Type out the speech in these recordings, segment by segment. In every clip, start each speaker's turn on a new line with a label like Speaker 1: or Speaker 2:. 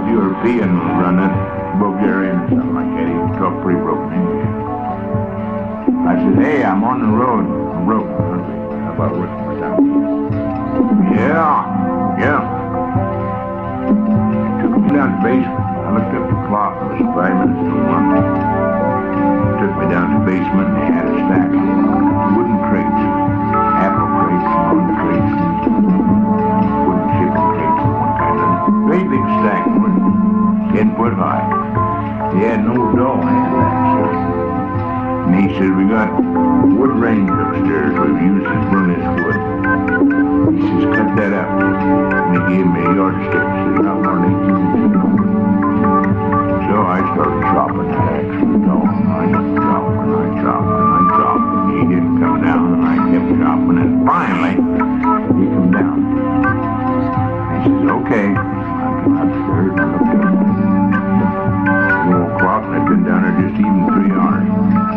Speaker 1: European run it, Bulgarian, something like that. He talked pretty broken English. I said, hey, I'm on the road. I'm broke. How about working for something? Yeah. Took me down to the basement. I looked up the clock. It was 5 minutes to 1. Took me down to the basement and they had a stack of wooden crates. Apple crates, wooden crates, wooden chicken crates of one kind of great big stack, 10 foot high. He had no doll hand that, sir. And he said, we got wood range upstairs. We've used to burn this wood. He says, cut that up. And he gave me a yardstick. He said, not more than 18 inches long. So I started chopping that actually doll. I chopped and I chopped and I chopped. And he didn't come down and I kept chopping. And finally, he came down. He says, okay. I came upstairs and I looked up. 4 o'clock and I'd been down there just even 3 hours.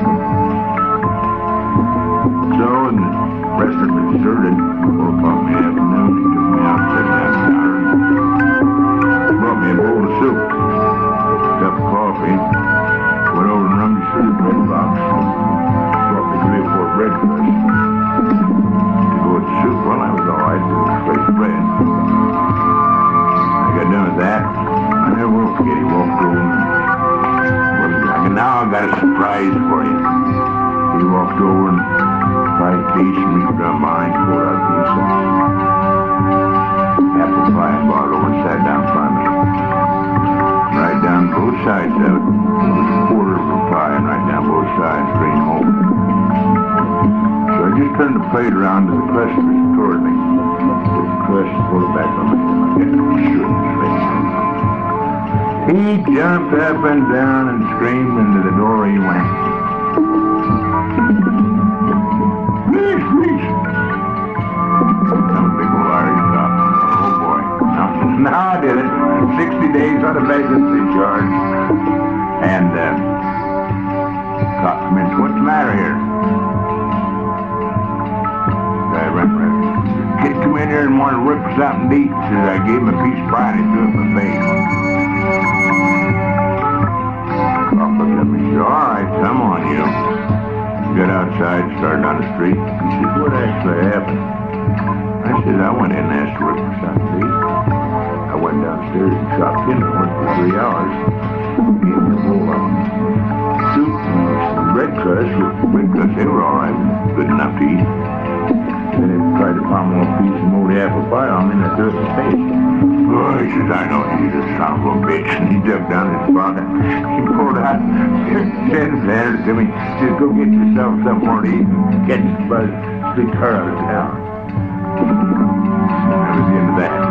Speaker 1: So, and the restaurant was deserted 4 o'clock in the afternoon. He took me out, sat down the counter, brought me a bowl of soup, a cup of coffee, went over and rummaged through the bread box, brought me 3 or 4 bread crusts to go with the soup. Well, I was all right. It was fresh bread. I got done with that. I never will forget. He walked over and now I got a surprise for you. He walked over and fried a piece and reached around behind, pulled out a piece of apple pie and brought it over and sat down in front of me. Right down both sides of it. It was a quarter of a pie and right down both sides, green hole. So I just turned the plate around to the crust toward me. Took the crust and pulled it back on my head like that. Shoot his face. He jumped up and down and screamed into the door he went. Please. Some big old Irish cop. Oh boy. Now I did it. 60 days on a vacancy charge. And cop come in. What's the matter here? Guy ran. Kid come in here and wanted to rip something to eat. Says I gave him a piece of pie and he threw it in my face. All right, come on, you. Got outside, started down the street. He said, what actually happened? I said, I went in and asked to work for something to eat. I went downstairs and chopped in and worked for 3 hours. Gave me a bowl of soup and some bread crusts. They were all right, good enough to eat. Then they tried to palm one piece of moldy apple pie on me and I threw it in the face. Oh, he says, I know you, the son of a bitch. And he dug down his pocket. He pulled out 10 cents to me. He says, go get yourself something more to eat and get this buzz, street car out of town. That was the end of that.